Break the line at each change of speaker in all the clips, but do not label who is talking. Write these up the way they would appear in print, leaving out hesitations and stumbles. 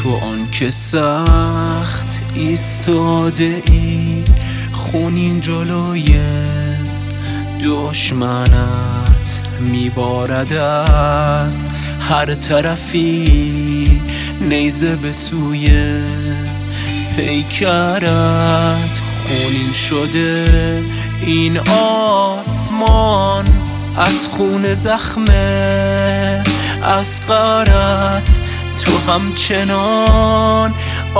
تو آن که سخت ایستاده ای، خونین جلوی دشمنت میبارد از هر طرفی، نیزه به سوی پیکرت. خونین شده این آسمان از خون زخم اصغرت، تو همچنان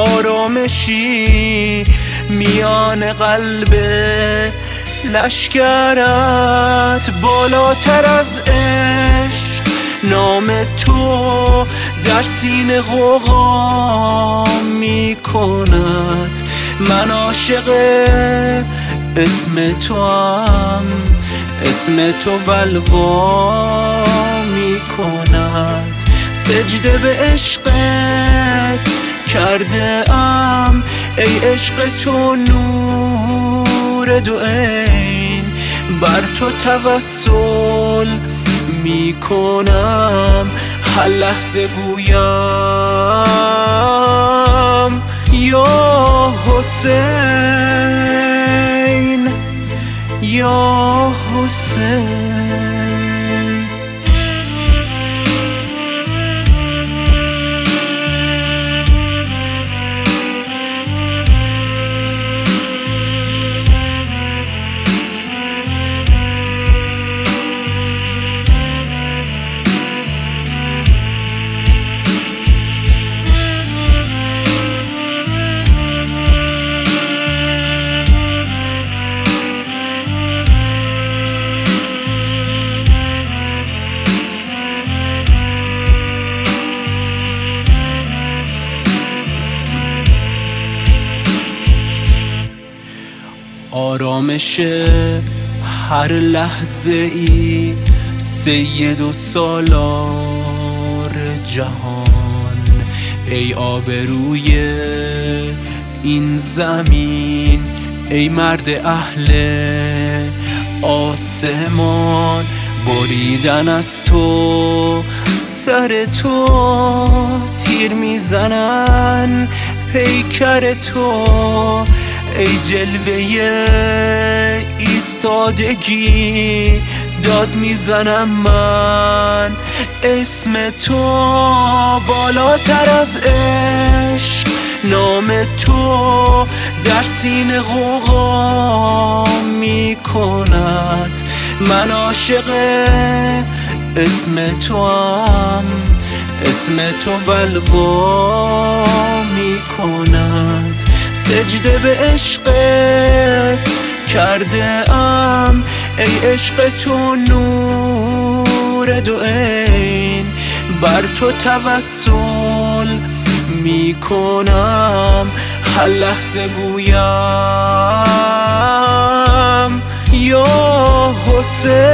آرامشی میان قلب لشکرت. بالاتر از عشق نام تو در سینه غوغا می کند، من عاشق اسم تو هم، اسم تو ولوا می کند. سجده به عشقت کرده ام ای عشق تو نور دو عین، بر تو توسل می کنم، هر لحظه گویم یا حسین یا حسین. آرامش هر لحظه ای، سید و سالار جهان، ای آبروی این زمین، ای مرد اهل آسمان. بریدن از تو سر تو، تیر میزنن پیکر تو، ای جلوه ایستادگی داد میزنم من اسم تو. بالاتر از عشق نام تو در سینه غوغا می کند، من عاشق اسم تو هم، اسم تو ولوا می کند. سجده به عشقت کرده ام ای عشق تو نور دو عین، بر تو توسل می کنم، هر لحظه گویم یا حسین